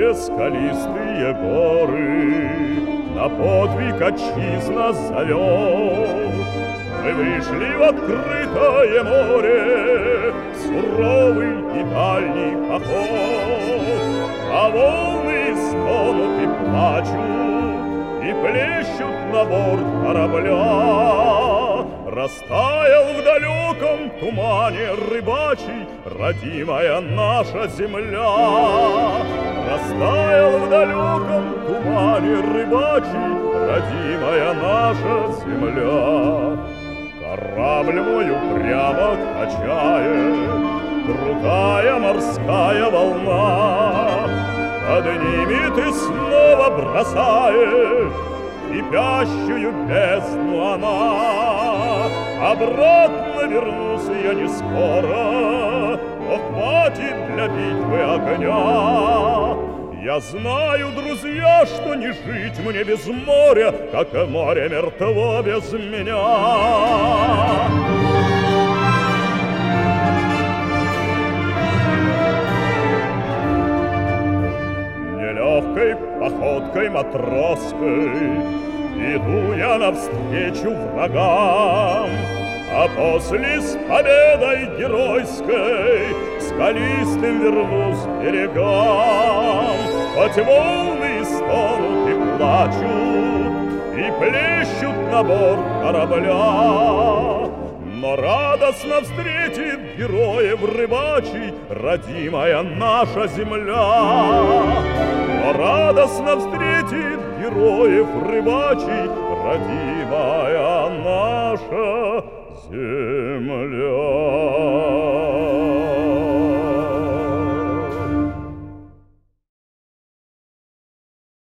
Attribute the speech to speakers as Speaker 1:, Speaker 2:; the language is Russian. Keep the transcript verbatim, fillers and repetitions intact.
Speaker 1: далекие скалистые горы на подвиг отчизна зовет. Мы вышли в открытое море, суровый и дальний поход, а волны стонут и плачут, и плещут на борт корабля. Растаял в далеком тумане рыбачий родимая наша земля. Растаял в далеком тумане рыбачий родимая наша земля. Корабль мой упрямо качает крутая морская волна, поднимет и снова бросает кипящую бездну она. Обратно вернусь я не скоро, но хватит для битвы огня. Я знаю, друзья, что не жить мне без моря, как и море мертво без меня. Нелегкой походкой матросской иду я навстречу врагам, а после с победой геройской скалистым вернусь к берегам. Хоть волны стонут и плачут, и плещут на борт корабля, но радостно встретит героев рыбачий родимая наша земля. Но радостно встретит героев рыбачий родимая наша земля.